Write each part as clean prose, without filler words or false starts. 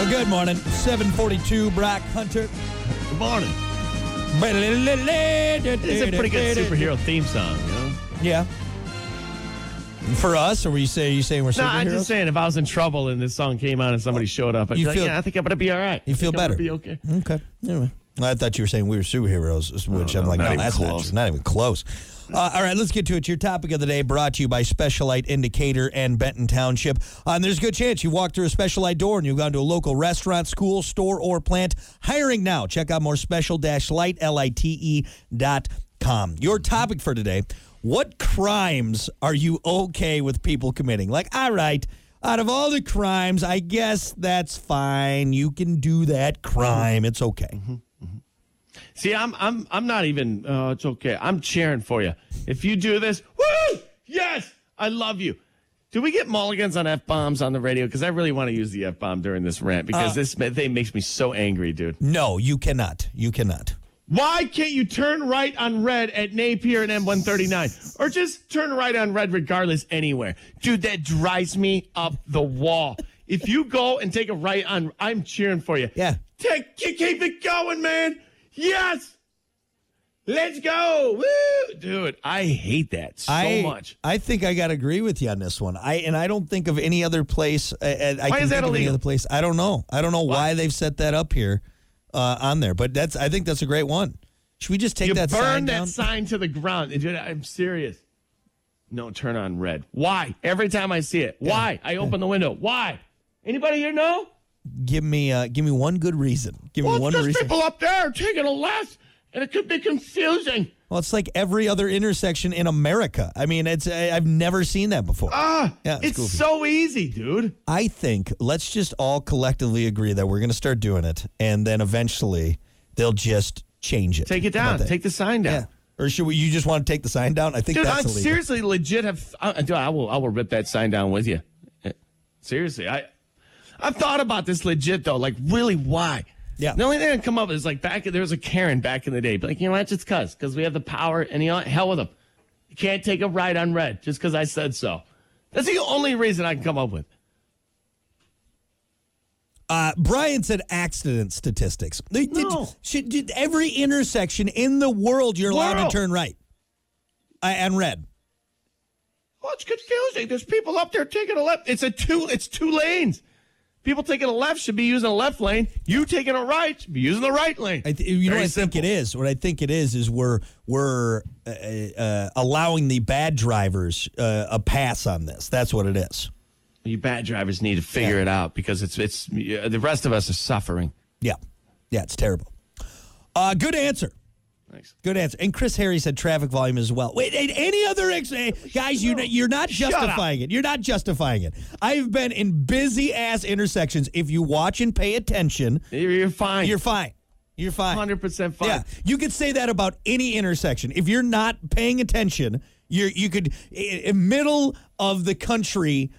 Good morning. 742, Brock Hunter. Good morning. It's a pretty good superhero theme song, you know? Yeah. For us, or are you saying we're superheroes? No, I'm just saying if I was in trouble and this song came on and somebody showed up, I'd be like, yeah, I think I'm going to be all right. You feel better? Be okay. Okay. Anyway. I thought you were saying we were superheroes, which I'm like, no, that's not even close. All right, let's get to it. Your topic of the day brought to you by Specialite Indicator and Benton Township. And there's a good chance you walked through a Specialite door and you've gone to a local restaurant, school, store, or plant. Hiring now. Check out more special-lite.com. Your topic for today, what crimes are you okay with people committing? Like, all right, out of all the crimes, I guess that's fine. You can do that crime. It's okay. Mm-hmm. See, I'm not even. It's okay. I'm cheering for you. If you do this, woo! Yes, I love you. Do we get mulligans on F-bombs on the radio? Because I really want to use the F-bomb during this rant because this thing makes me so angry, dude. No, you cannot. You cannot. Why can't you turn right on red at Napier and M139? Or just turn right on red regardless anywhere? Dude, that drives me up the wall. If you go and take a right on, I'm cheering for you. Yeah. Keep it going, man. Yes. Let's go. Woo. Dude, I hate that so much. I think I got to agree with you on this one. I don't think of any other place. Why is that illegal? Any other place. I don't know. I don't know why they've set that up here on there. But I think that's a great one. Should we just take that sign down? Burn that sign to the ground. Dude, I'm serious. No, turn on red. Why? Every time I see it. Why? I open the window. Why? Anybody here know? Give me one good reason. Give me one reason. There's people up there taking a left, and it could be confusing. Well, it's like every other intersection in America. I mean, I've never seen that before. It's so easy, dude. I think let's just all collectively agree that we're going to start doing it, and then eventually they'll just change it. Take it down. Take the sign down. Yeah. Or should we? You just want to take the sign down? I think dude, that's illegal. Seriously, legit. I will rip that sign down with you. Seriously, I've thought about this legit, though. Like, really, why? Yeah. The only thing that come up is, like, there was a Karen back in the day. But, like, you know what? Just because we have the power, and, you know what? Hell with them. You can't take a right on red just because I said so. That's the only reason I can come up with. Brian said accident statistics. No. Every intersection in the world, you're allowed to turn right and red. Well, it's confusing. There's people up there taking a left. It's two lanes. People taking a left should be using a left lane. You taking a right should be using the right lane. I think it is. What I think it is we're allowing the bad drivers a pass on this. That's what it is. You bad drivers need to figure it out because it's the rest of us are suffering. Yeah, it's terrible. Good answer. Thanks. Good answer. And Chris Harry said traffic volume as well. Wait, any other guys? You're not justifying it. You're not justifying it. I've been in busy ass intersections. If you watch and pay attention, you're fine. You're fine. You're fine. 100% fine. Yeah, you could say that about any intersection. If you're not paying attention, you could in middle of the country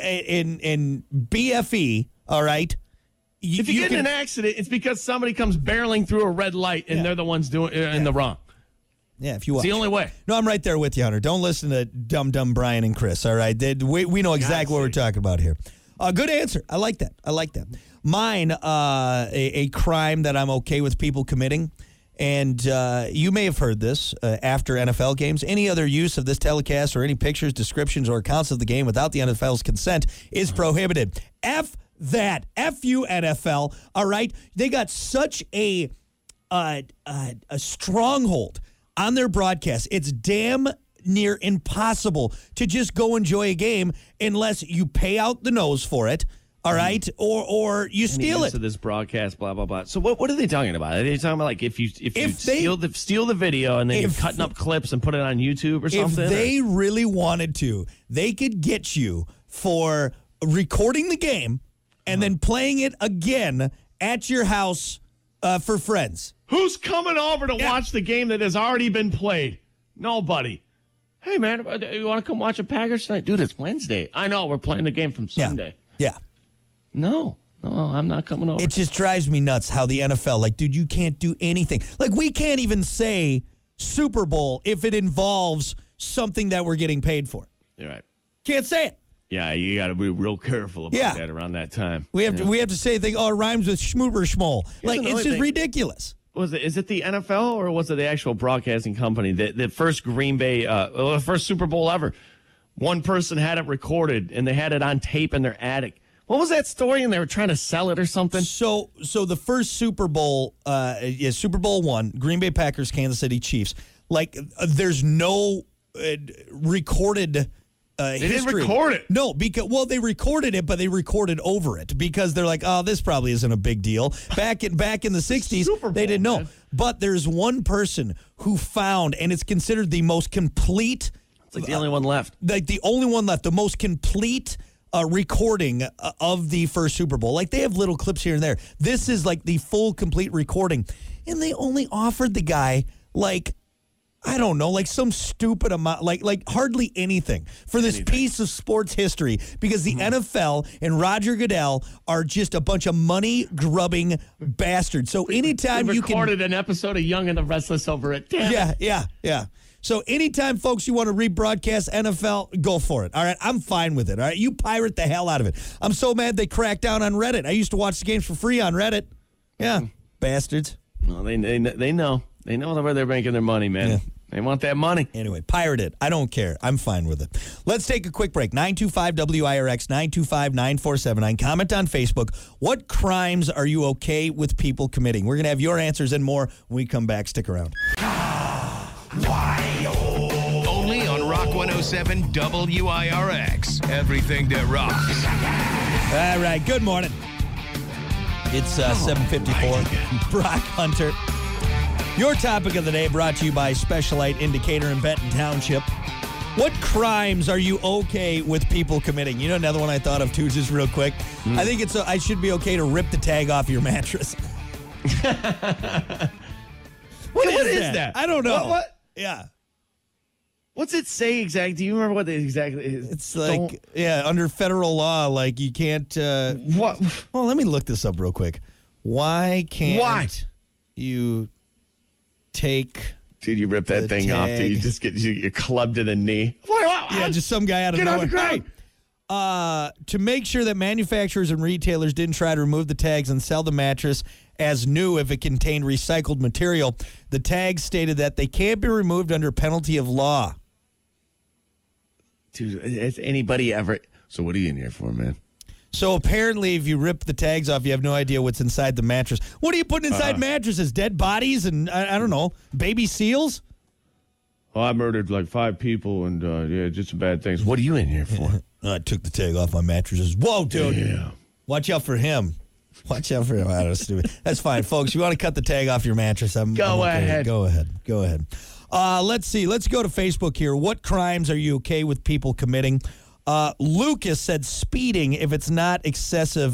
in BFE. All right. If you get in an accident, it's because somebody comes barreling through a red light and they're the ones doing in the wrong. Yeah, if you watch. It's the only way. No, I'm right there with you, Hunter. Don't listen to dumb Brian and Chris, all right? We know exactly what we're talking about here. Good answer. I like that. Mine, a crime that I'm okay with people committing, and you may have heard this after NFL games. Any other use of this telecast or any pictures, descriptions, or accounts of the game without the NFL's consent is prohibited. That F-U NFL, all right? They got such a stronghold on their broadcast. It's damn near impossible to just go enjoy a game unless you pay out the nose for it, all right? Or you steal it. To this broadcast, blah, blah, blah. So what are they talking about? Are they talking about like if you steal the video and then you're cutting up clips and put it on YouTube or something? If they really wanted to, they could get you for recording the game and then playing it again at your house for friends. Who's coming over to watch the game that has already been played? Nobody. Hey, man, you want to come watch a Packers tonight? Dude, it's Wednesday. I know, we're playing the game from Sunday. Yeah. No, I'm not coming over. It just drives me nuts how the NFL, like, dude, you can't do anything. Like, we can't even say Super Bowl if it involves something that we're getting paid for. You're right. Can't say it. Yeah, you got to be real careful about that around that time. We have to say things. Oh, it rhymes with schmoober schmoll. Like it's just ridiculous. Is it the NFL or was it the actual broadcasting company? The first Green Bay, the first Super Bowl ever. One person had it recorded and they had it on tape in their attic. What was that story? And they were trying to sell it or something? So the first Super Bowl, Super Bowl I, Green Bay Packers, Kansas City Chiefs. Like, there's no recorded They history. didn't record it. No, because they recorded it, but they recorded over it because they're like, oh, this probably isn't a big deal. Back in the 60s, Super Bowl, they didn't know. man. But there's one person who found, and it's considered the most complete. It's like the only one left. Like the only one left, the most complete recording of the first Super Bowl. Like, they have little clips here and there. This is like the full, complete recording. And they only offered the guy, like, I don't know, like some stupid amount, like hardly anything for this piece of sports history, because the NFL and Roger Goodell are just a bunch of money-grubbing bastards. So anytime you can... recorded an episode of Young and the Restless over it. Damn it. Yeah. So anytime, folks, you want to rebroadcast NFL, go for it. All right, I'm fine with it. All right, you pirate the hell out of it. I'm so mad they cracked down on Reddit. I used to watch the games for free on Reddit. Yeah, bastards. Well, they know. They know where they're making their money, man. Yeah. They want that money. Anyway, pirate it. I don't care. I'm fine with it. Let's take a quick break. 925-WIRX, 925-9479. Comment on Facebook. What crimes are you okay with people committing? We're going to have your answers and more when we come back. Stick around. Only on Rock 107 WIRX. Everything that rocks. All right. Good morning. It's 7:54. Brock Hunter. Your topic of the day brought to you by Specialite Indicator in Benton Township. What crimes are you okay with people committing? You know, another one I thought of too, just real quick. I think I should be okay to rip the tag off your mattress. What is that? I don't know. What? Yeah. What's it say exactly? Do you remember what it exactly is? It's like, under federal law, like you can't. What? Well, let me look this up real quick. Why can't you take. Dude, you rip that thing off, dude. You just get your club to the knee. Yeah, just some guy out of nowhere. Get on the ground. To make sure that manufacturers and retailers didn't try to remove the tags and sell the mattress as new if it contained recycled material, the tags stated that they can't be removed under penalty of law. Dude, has anybody ever... So what are you in here for, man? So apparently if you rip the tags off, you have no idea what's inside the mattress. What are you putting inside mattresses? Dead bodies and, I don't know, baby seals? Oh, I murdered like 5 people and, did some bad things. What are you in here for? I took the tag off my mattresses. Whoa, dude. Yeah. Watch out for him. Watch out for him. I don't know, stupid. That's fine, folks. You want to cut the tag off your mattress? I'm okay. Ahead. Go ahead. Let's see. Let's go to Facebook here. What crimes are you okay with people committing? Lucas said speeding if it's not excessive.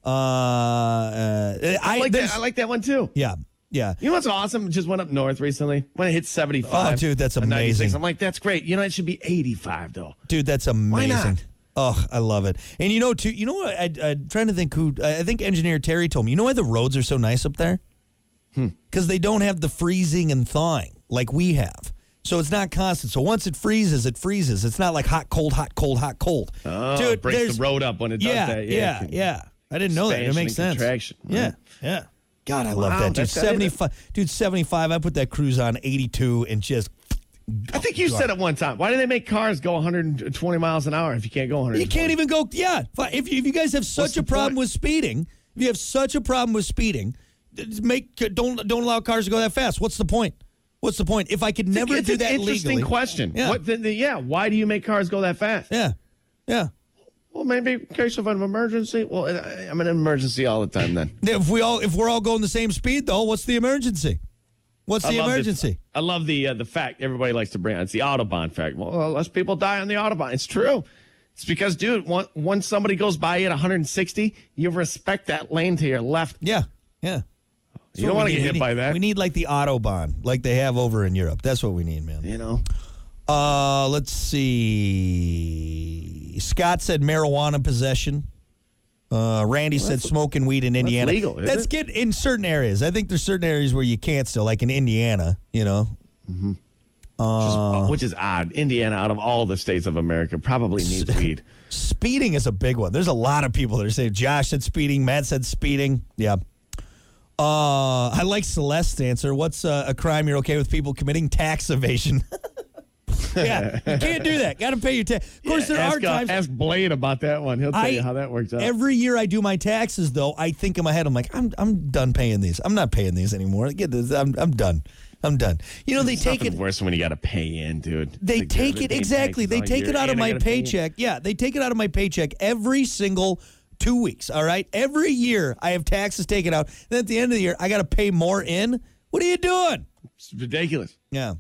I like that one too. Yeah. You know what's awesome? Just went up north recently. When I hit 75. Oh, dude, that's amazing. I'm like, that's great. You know, it should be 85 though. Dude, that's amazing. Why not? Oh, I love it. And you know what? I'm trying to think who. I think Engineer Terry told me. You know why the roads are so nice up there? Because they don't have the freezing and thawing like we have. So it's not constant. So once it freezes, it freezes. It's not like hot, cold, hot, cold, hot, cold. Oh, dude, it breaks the road up when it does that. Yeah. I didn't know that. It makes sense. Contraction. Yeah. God, I love that, dude. 75. Dude, 75. I put that cruise on 82 and just. I think you said it one time. Why do they make cars go 120 miles an hour if you can't go 100? You can't even go. Yeah. If you guys have such a problem with speeding, don't allow cars to go that fast. What's the point? If I could never do that legally. It's an interesting question. Yeah. Why do you make cars go that fast? Yeah. Well, maybe in case of an emergency. Well, I'm in an emergency all the time then. If we're all going the same speed though, what's the emergency? I love the fact everybody likes to bring on. It's the Autobahn fact. Well, less people die on the Autobahn. It's true. It's because, dude, once somebody goes by at 160, you respect that lane to your left. Yeah. You don't want to get hit by that. We need like the Autobahn, like they have over in Europe. That's what we need, man. You know. Let's see. Scott said marijuana possession. Randy said smoking weed in Indiana. That's legal, That's good in certain areas. I think there's certain areas where you can't still, like in Indiana, you know. Which is odd. Indiana, out of all the states of America, probably needs weed. Speeding is a big one. There's a lot of people that are saying, Josh said speeding, Matt said speeding. Yeah. I like Celeste's answer. What's a crime you're okay with people committing? Tax evasion. Yeah, you can't do that. Got to pay your tax. Of course, there are times. Ask Blade about that one. He'll tell you how that works out. Every year I do my taxes, though, I think in my head, I'm like, I'm done paying these. I'm not paying these anymore. Get this. I'm done. I'm done. You know, they take it worse when you got to pay in, dude. They take it exactly. They take it out of my paycheck. Yeah, they take it out of my paycheck every single 2 weeks. All right, every year I have taxes taken out. Then at the end of the year, I got to pay more in. What are you doing? It's ridiculous. Yeah.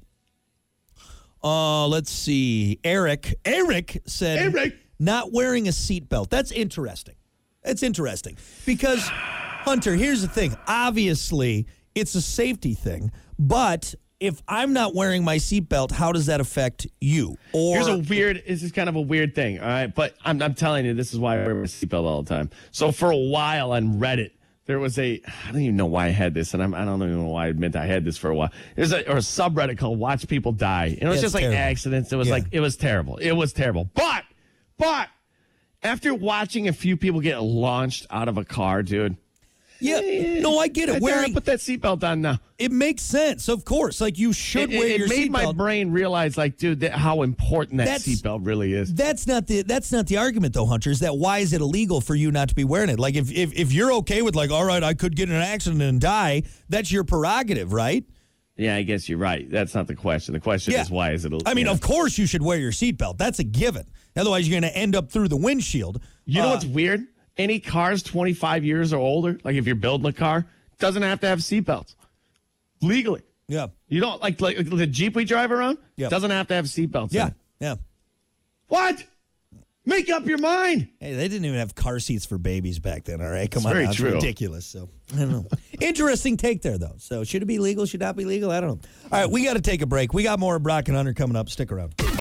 Let's see. Eric said not wearing a seatbelt. That's interesting. That's interesting because Hunter, here's the thing. Obviously, it's a safety thing, but if I'm not wearing my seatbelt, how does that affect you? Or this is kind of a weird thing, all right? But I'm telling you, this is why I wear my seatbelt all the time. So for a while on Reddit, there was I don't even know why I had this, and I don't even know why I admit I had this for a while. There's a subreddit called Watch People Die. And it was just like terrible. Accidents. It was it was terrible. It was terrible. But after watching a few people get launched out of a car, dude. Yeah, no, I get it. I put that seatbelt on now. It makes sense, of course. Like, you should wear your seatbelt. It made my brain realize, like, dude, how important that seatbelt really is. That's not the argument, though, Hunter, is that why is it illegal for you not to be wearing it? Like, if you're okay with, like, all right, I could get in an accident and die, that's your prerogative, right? Yeah, I guess you're right. That's not the question. The question is, why is it illegal? I mean, of course you should wear your seatbelt. That's a given. Otherwise, you're going to end up through the windshield. You know what's weird? Any cars 25 years or older, like if you're building a car, doesn't have to have seatbelts legally. Yeah. You don't like the Jeep we drive around? Yeah. Doesn't have to have seatbelts. Yeah. Yeah. What? Make up your mind. Hey, they didn't even have car seats for babies back then, all right? Come on. Very true. It's ridiculous. So, I don't know. Interesting take there, though. So, should it be legal? Should not be legal? I don't know. All right, we got to take a break. We got more of Brock and Hunter coming up. Stick around.